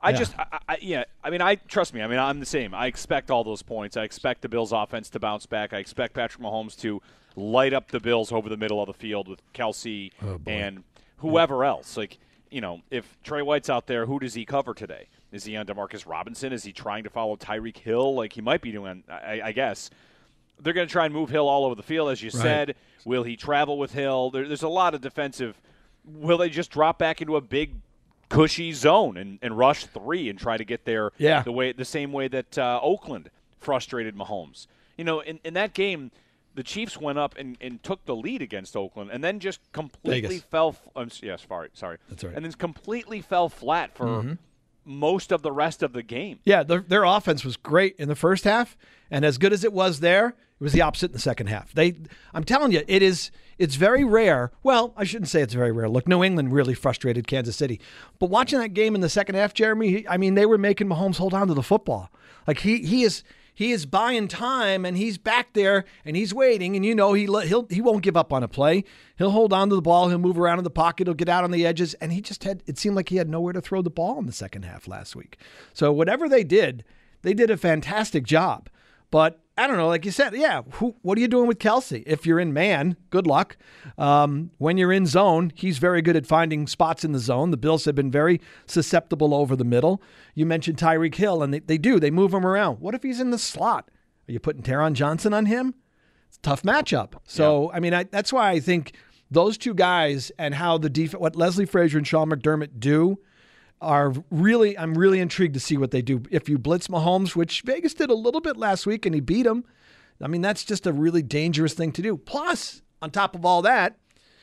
I Yeah. just, I, I, yeah, I mean, I trust me. I mean, I'm the same. I expect all those points. I expect the Bills' offense to bounce back. I expect Patrick Mahomes to light up the Bills over the middle of the field with Kelsey Oh, boy. and whoever else. Like, you know, if Trey White's out there, who does he cover today? Is he on DeMarcus Robinson? Is he trying to follow Tyreek Hill? Like he might be doing, I, I guess. They're going to try and move Hill all over the field, as you Right. said. Will he travel with Hill? There, there's a lot of defensive. Will they just drop back into a big, cushy zone and, and rush three and try to get there Yeah. the way the same way that uh, Oakland frustrated Mahomes? You know, in, in that game, the Chiefs went up and, and took the lead against Oakland and then just completely Vegas. fell. F- um, yes, sorry, sorry. That's right. And then completely fell flat for Mhm. most of the rest of the game. Yeah, their, their offense was great in the first half, and as good as it was there, it was the opposite in the second half. They, I'm telling you, it is. It's very rare. Well, I shouldn't say it's very rare. Look, New England really frustrated Kansas City, but watching that game in the second half, Jeremy, I mean, they were making Mahomes hold on to the football. Like he he is he is buying time, and he's back there and he's waiting, and you know he he'll he won't give up on a play. He'll hold on to the ball. He'll move around in the pocket. He'll get out on the edges, and he just had. It seemed like he had nowhere to throw the ball in the second half last week. So whatever they did, they did a fantastic job. But I don't know, like you said, yeah, who, what are you doing with Kelsey? If you're in man, good luck. Um, when you're in zone, he's very good at finding spots in the zone. The Bills have been very susceptible over the middle. You mentioned Tyreek Hill, and they, they do. They move him around. What if he's in the slot? Are you putting Taron Johnson on him? It's a tough matchup. So, yeah. I mean, I, that's why I think those two guys and how the def- what Leslie Frazier and Sean McDermott do are really, I'm really intrigued to see what they do. If you blitz Mahomes, which Vegas did a little bit last week and he beat him, I mean, that's just a really dangerous thing to do. Plus, on top of all that,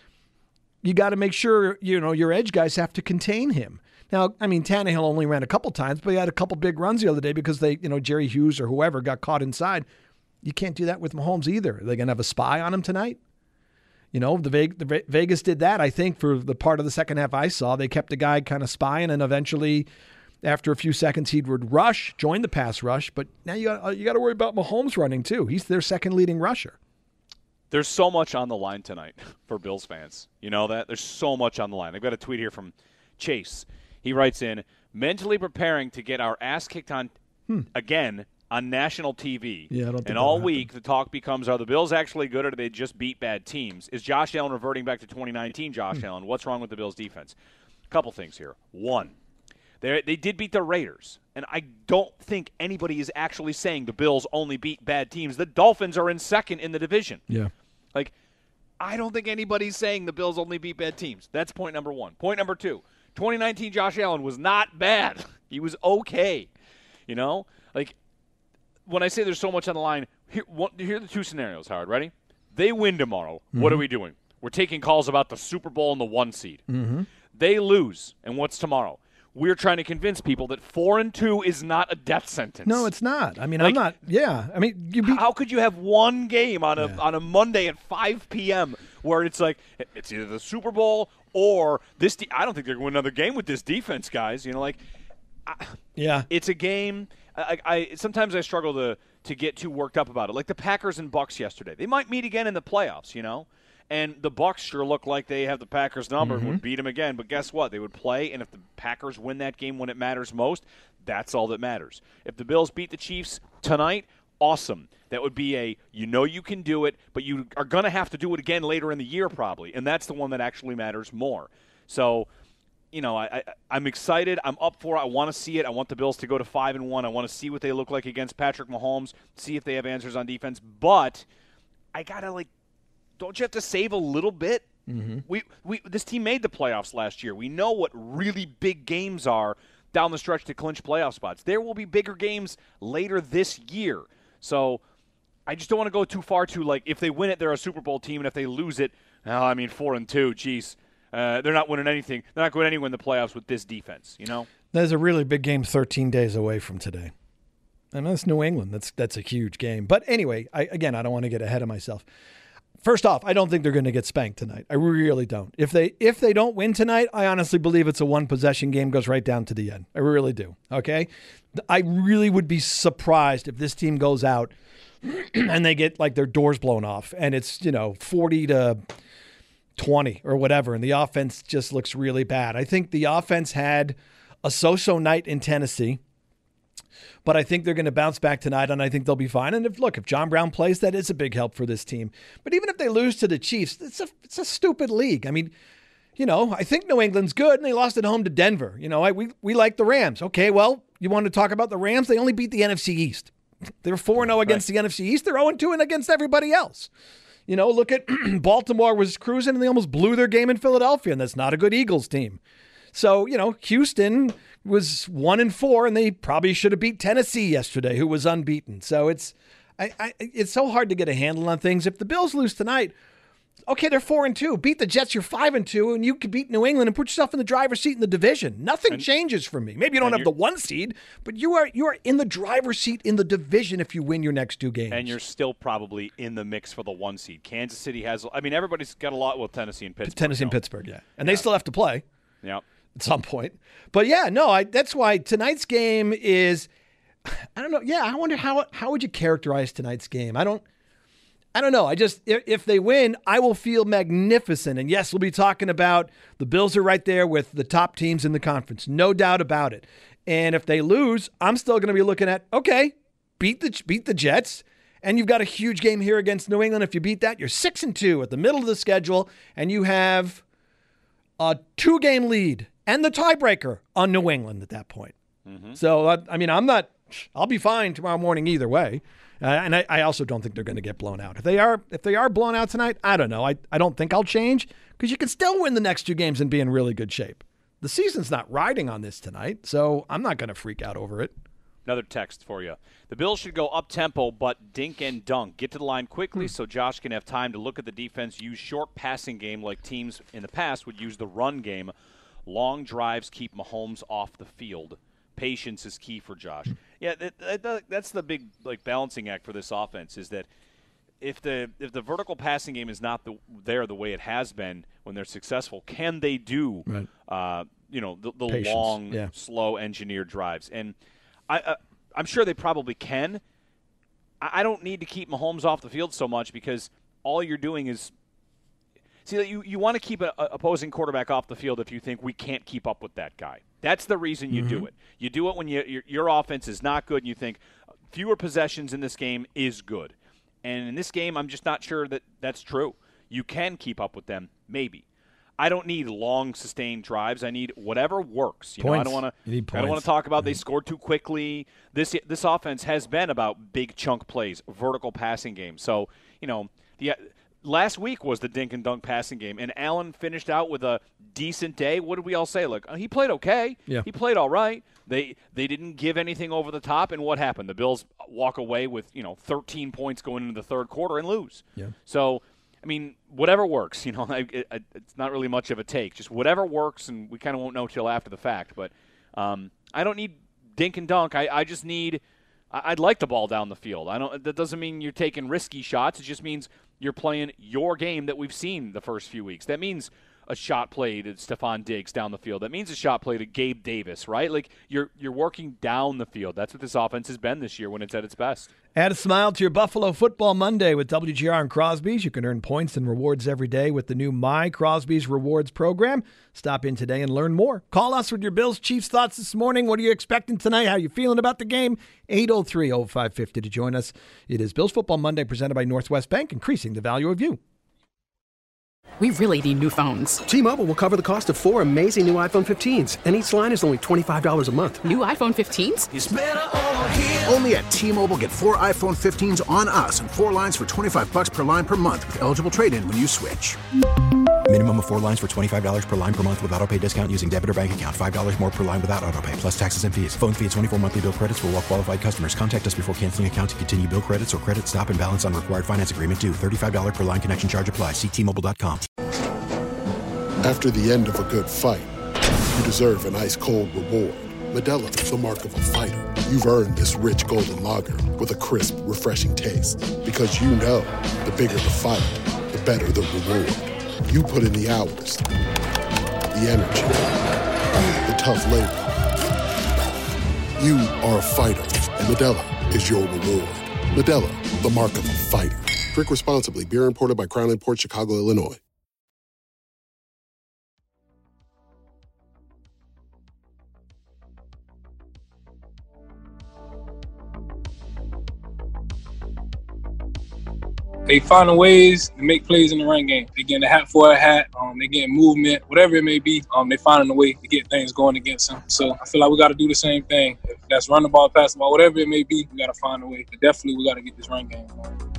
you got to make sure, you know, your edge guys have to contain him. Now, I mean, Tannehill only ran a couple times, but he had a couple big runs the other day because they, you know, Jerry Hughes or whoever got caught inside. You can't do that with Mahomes either. Are they going to have a spy on him tonight? You know, the, Ve- the Vegas did that, I think, for the part of the second half I saw. They kept the guy kind of spying, and eventually, after a few seconds, he would rush, join the pass rush. But now you got you got to worry about Mahomes running, too. He's their second leading rusher. There's so much on the line tonight for Bills fans. You know that? There's so much on the line. I've got a tweet here from Chase. He writes in, mentally preparing to get our ass kicked on hmm. again on national T V. Yeah, I don't think and all happen. week, the talk becomes, are the Bills actually good or do they just beat bad teams? Is Josh Allen reverting back to twenty nineteen Josh Hmm. Allen? What's wrong with the Bills' defense? A couple things here. One, they they did beat the Raiders, and I don't think anybody is actually saying the Bills only beat bad teams. The Dolphins are in second in the division. Yeah. Like, I don't think anybody's saying the Bills only beat bad teams. That's point number one. Point number two, twenty nineteen Josh Allen was not bad. He was okay. You know? Like, when I say there's so much on the line, here, one, here are the two scenarios, Howard. Ready? They win tomorrow. Mm-hmm. What are we doing? We're taking calls about the Super Bowl and the one seed. Mm-hmm. They lose, and what's tomorrow? We're trying to convince people that four and two is not a death sentence. No, it's not. I mean, Like, I'm not. Yeah, I mean, you beat, how could you have one game on a yeah. on a Monday at five p.m. where it's like it's either the Super Bowl or this? De- I don't think they're going to win another game with this defense, guys. You know, like, I, yeah, it's a game. I, I sometimes I struggle to to get too worked up about it. Like the Packers and Bucks yesterday, they might meet again in the playoffs. You know. And the Bucks sure look like they have the Packers number and Mm-hmm. would beat them again. But guess what? They would play, and if the Packers win that game when it matters most, that's all that matters. If the Bills beat the Chiefs tonight, awesome. That would be a, you know you can do it, but you are going to have to do it again later in the year probably, and that's the one that actually matters more. So, you know, I, I, I'm excited. I'm up for it. I want to see it. I want the Bills to go to five and one. I want to see what they look like against Patrick Mahomes, see if they have answers on defense. But I got to, like, don't you have to save a little bit? Mm-hmm. We we this team made the playoffs last year. We know what really big games are down the stretch to clinch playoff spots. There will be bigger games later this year. So I just don't want to go too far to, like, if they win it, they're a Super Bowl team, and if they lose it, well, I mean, four and two, geez, uh, they're not winning anything. They're not going anywhere in the playoffs with this defense, you know? There's a really big game thirteen days away from today. And that's New England. That's that's a huge game. But anyway, I, again, I don't want to get ahead of myself. First off, I don't think they're going to get spanked tonight. I really don't. If they if they don't win tonight, I honestly believe it's a one-possession game, goes right down to the end. I really do, okay? I really would be surprised if this team goes out and they get, like, their doors blown off, and it's, you know, forty to twenty or whatever, and the offense just looks really bad. I think the offense had a so-so night in Tennessee. But I think they're going to bounce back tonight, and I think they'll be fine. And if look, if John Brown plays, that is a big help for this team. But even if they lose to the Chiefs, it's a it's a stupid league. I mean, you know, I think New England's good, and they lost at home to Denver. You know, I, we we like the Rams. Okay, well, you want to talk about the Rams? They only beat the N F C East. They're four and oh against right. the N F C East. They're oh and two and against everybody else. You know, look at Baltimore was cruising, and they almost blew their game in Philadelphia, and that's not a good Eagles team. So, you know, Houston was one and four, and they probably should have beat Tennessee yesterday, who was unbeaten. So it's I, I, it's so hard to get a handle on things. If the Bills lose tonight, okay, they're four and two. Beat the Jets, you're five and two, and you can beat New England and put yourself in the driver's seat in the division. Nothing and, changes for me. Maybe you don't have the one seed, but you are you are in the driver's seat in the division if you win your next two games. And you're still probably in the mix for the one seed. Kansas City has. I mean, everybody's got a lot with Tennessee and Pittsburgh. Tennessee and Pittsburgh, yeah, and yeah. they still have to play. Yeah. At some point. But yeah, no, I, that's why tonight's game is, I don't know. Yeah, I wonder how how would you characterize tonight's game? I don't, I don't know. I just, if, if they win, I will feel magnificent. And yes, we'll be talking about the Bills are right there with the top teams in the conference. No doubt about it. And if they lose, I'm still going to be looking at, okay, beat the beat the Jets. And you've got a huge game here against New England. If you beat that, you're six and two at the middle of the schedule. And you have a two-game lead and the tiebreaker on New England at that point. Mm-hmm. So, uh, I mean, I'm not, I'll be fine tomorrow morning either way. Uh, and I, I also don't think they're going to get blown out. If they are if they are blown out tonight, I don't know. I, I don't think I'll change because you can still win the next two games and be in really good shape. The season's not riding on this tonight, so I'm not going to freak out over it. Another text for you. The Bills should go up-tempo, but dink and dunk. Get to the line quickly hmm. so Josh can have time to look at the defense, use short passing game like teams in the past would use the run game. Long drives keep Mahomes off the field. Patience is key for Josh. Yeah, that, that, that's the big like balancing act for this offense is that if the if the vertical passing game is not the, there the way it has been when they're successful, can they do right. uh, you know the, the long, yeah. slow engineered drives? And I, uh, I'm sure they probably can. I, I don't need to keep Mahomes off the field so much because all you're doing is see, you, you want to keep an opposing quarterback off the field if you think we can't keep up with that guy. That's the reason you mm-hmm. do it. You do it when you, your, your offense is not good and you think fewer possessions in this game is good. And in this game, I'm just not sure that that's true. You can keep up with them, maybe. I don't need long, sustained drives. I need whatever works. You points. know, I don't want to. I don't want to talk about mm-hmm. they scored too quickly. This this offense has been about big chunk plays, vertical passing game. So you know the. Last week was the dink and dunk passing game, and Allen finished out with a decent day. What did we all say? Like, oh, he played okay. Yeah. He played all right. They they didn't give anything over the top, and what happened? The Bills walk away with, you know, thirteen points going into the third quarter and lose. Yeah. So, I mean, whatever works. You know, it, it, it's not really much of a take. Just whatever works, and we kind of won't know till after the fact. But um, I don't need dink and dunk. I, I just need – I'd like the ball down the field. I don't. That doesn't mean you're taking risky shots. It just means – you're playing your game that we've seen the first few weeks. That means a shot play to Stephon Diggs down the field. That means a shot play to Gabe Davis, right? Like you're you're working down the field. That's what this offense has been this year when it's at its best. Add a smile to your Buffalo Football Monday with W G R and Crosby's. You can earn points and rewards every day with the new My Crosby's Rewards program. Stop in today and learn more. Call us with your Bills Chiefs thoughts this morning. What are you expecting tonight? How are you feeling about the game? eight oh three oh five fifty to join us. It is Bills Football Monday presented by Northwest Bank, increasing the value of you. We really need new phones. T-Mobile will cover the cost of four amazing new iPhone fifteens, and each line is only twenty-five dollars a month. New iPhone fifteens? It's better over here. Only at T-Mobile, get four iPhone fifteens on us and four lines for twenty-five dollars per line per month with eligible trade-in when you switch. Minimum of four lines for twenty-five dollars per line per month with autopay discount using debit or bank account. five dollars more per line without autopay, plus taxes and fees. Phone fee at twenty-four monthly bill credits for well-qualified customers. Contact us before canceling account to continue bill credits or credit stop and balance on required finance agreement due. thirty-five dollars per line connection charge applies. See T Mobile dot com. After the end of a good fight, you deserve an ice-cold reward. Modelo is the mark of a fighter. You've earned this rich golden lager with a crisp, refreshing taste. Because you know, the bigger the fight, the better the reward. You put in the hours, the energy, the tough labor. You are a fighter, and Modelo is your reward. Modelo, the mark of a fighter. Drink responsibly. Beer imported by Crown Imports, Chicago, Illinois. they finding ways to make plays in the run game. They getting a hat for a hat. Um, they getting movement, whatever it may be. Um, they finding a way to get things going against them. So I feel like we got to do the same thing. If that's run the ball, pass the ball, whatever it may be, we got to find a way. But definitely, we got to get this run game going.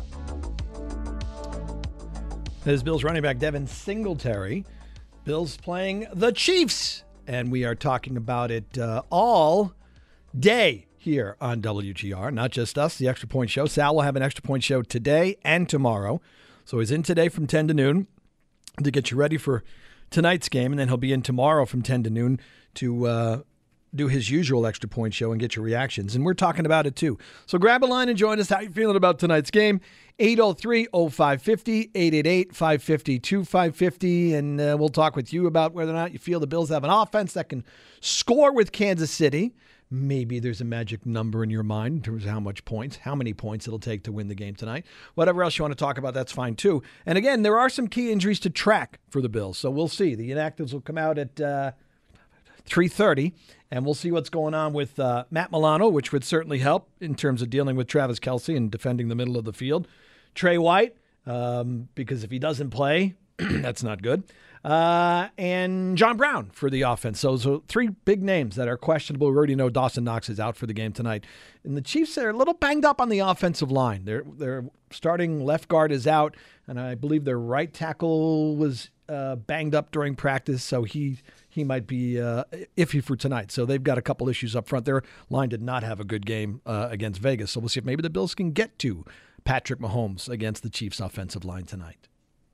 There's Bills running back Devin Singletary. Bills playing the Chiefs, and we are talking about it uh, all day here on W G R, not just us, the Extra Point Show. Sal will have an Extra Point Show today and tomorrow. So he's in today from ten to noon to get you ready for tonight's game, and then he'll be in tomorrow from ten to noon to uh, do his usual Extra Point Show and get your reactions. And we're talking about it too. So grab a line and join us. How you feeling about tonight's game? eight oh three oh five five oh, eight eight eight, five five oh, two five five oh, and uh, we'll talk with you about whether or not you feel the Bills have an offense that can score with Kansas City. Maybe there's a magic number in your mind in terms of how much points, how many points it'll take to win the game tonight. Whatever else you want to talk about, that's fine too. And again, there are some key injuries to track for the Bills, so we'll see. The inactives will come out at uh, three thirty, and we'll see what's going on with uh, Matt Milano, which would certainly help in terms of dealing with Travis Kelce and defending the middle of the field. Trey White, um, because if he doesn't play, that's not good. Uh, and John Brown for the offense. So, so three big names that are questionable. We already know Dawson Knox is out for the game tonight. And the Chiefs are a little banged up on the offensive line. Their their starting left guard is out, and I believe their right tackle was uh, banged up during practice, so he he might be uh, iffy for tonight. So they've got a couple issues up front. Their line did not have a good game uh, against Vegas, so we'll see if maybe the Bills can get to Patrick Mahomes against the Chiefs' offensive line tonight.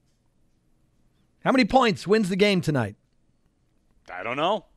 How many points wins the game tonight? I don't know.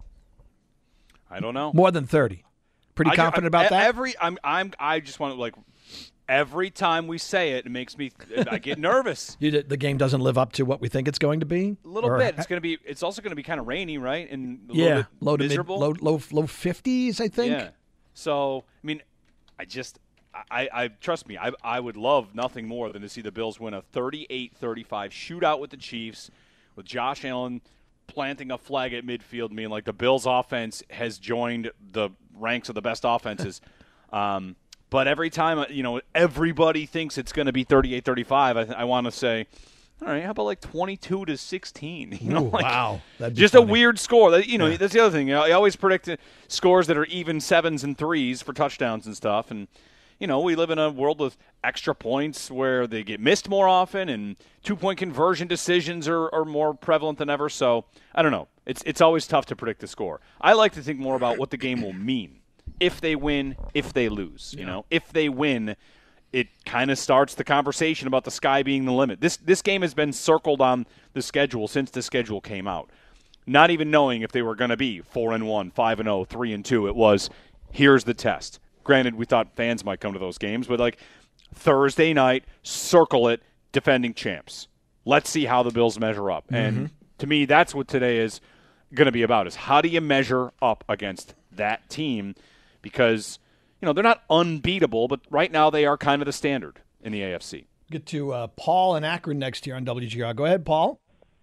I don't know. More than thirty. Pretty I, confident I, about that? Every I'm I'm I just want to like every time we say it, it makes me I get nervous. You, the game doesn't live up to what we think it's going to be? A little or, bit. It's going to be it's also going to be kind of rainy, right? And a yeah, little bit low to miserable. Mid, low low low fifties, I think. Yeah. So, I mean, I just I, I trust me, I I would love nothing more than to see the Bills win a thirty-eight thirty-five shootout with the Chiefs, with Josh Allen planting a flag at midfield, meaning like the Bills offense has joined the ranks of the best offenses. um, but every time, you know, everybody thinks it's going to be thirty-eight thirty-five, I, I want to say, all right, how about like twenty-two to sixteen? You know, Ooh, like, wow. That'd be just funny. a weird score. That, you know, Yeah. that's the other thing. You know, I always predict scores that are even sevens and threes for touchdowns and stuff. And, you know, we live in a world with extra points where they get missed more often, and two-point conversion decisions are, are more prevalent than ever. So, I don't know. It's it's always tough to predict the score. I like to think more about what the game will mean. If they win, if they lose. You know, if they win, it kind of starts the conversation about the sky being the limit. This this game has been circled on the schedule since the schedule came out. Not even knowing if they were going to be four and one, five and oh, three and two. It was, here's the test. Granted, we thought fans might come to those games, but like Thursday night, circle it, defending champs. Let's see how the Bills measure up. And Mm-hmm. to me, that's what today is going to be about, is how do you measure up against that team? Because, you know, they're not unbeatable, but right now they are kind of the standard in the A F C. Get to uh, Paul in Akron next year on W G R. Go ahead, Paul.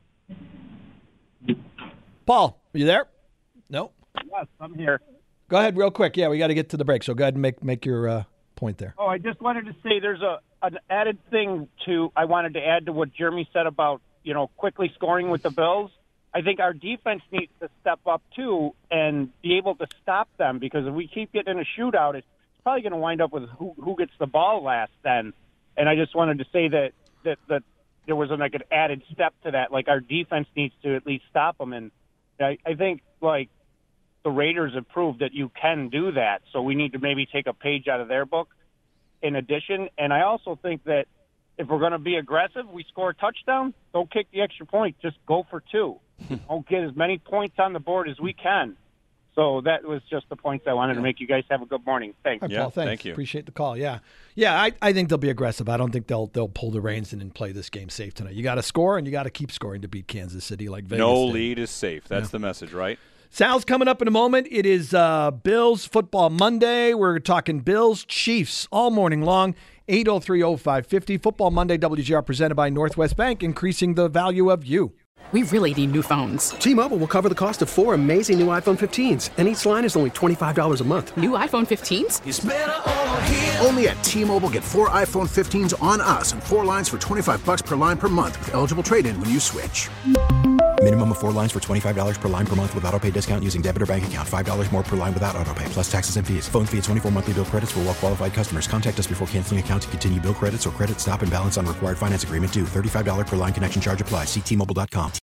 Paul, are you there? No? Yes, I'm here. Go ahead real quick. Yeah, we got to get to the break, so go ahead and make, make your uh, point there. Oh, I just wanted to say there's a an added thing to I wanted to add to what Jeremy said about, you know, quickly scoring with the Bills. I think our defense needs to step up too and be able to stop them, because if we keep getting in a shootout, it's probably going to wind up with who who gets the ball last then. And I just wanted to say that that, that there was like an added step to that. Like our defense needs to at least stop them. And I, I think like the Raiders have proved that you can do that. So we need to maybe take a page out of their book in addition. And I also think that if we're going to be aggressive, we score a touchdown, don't kick the extra point, just go for two. Don't get as many points on the board as we can. So that was just the points I wanted to make. You guys have a good morning. Thanks. All right, Paul, thanks. Thank you. Appreciate the call. Yeah. Yeah, I, I think they'll be aggressive. I don't think they'll they'll pull the reins in and play this game safe tonight. You got to score, and you got to keep scoring to beat Kansas City like Vegas No did. lead is safe. That's Yeah. the message, right? Sal's coming up in a moment. It is uh, Bills Football Monday. We're talking Bills Chiefs all morning long. eight oh three oh five five oh. Football Monday, W G R, presented by Northwest Bank, increasing the value of you. We really need new phones. T-Mobile will cover the cost of four amazing new iPhone fifteens, and each line is only twenty-five dollars a month. New iPhone fifteens? It's better over here. Only at T-Mobile, get four iPhone fifteens on us and four lines for twenty-five bucks per line per month with eligible trade-in when you switch. Minimum of four lines for twenty-five dollars per line per month with auto pay discount using debit or bank account. five dollars more per line without auto pay, plus taxes and fees. Phone fee at twenty-four monthly bill credits for well-qualified customers. Contact us before canceling account to continue bill credits or credit stop and balance on required finance agreement due. thirty-five dollars per line connection charge applies. See T Mobile dot com.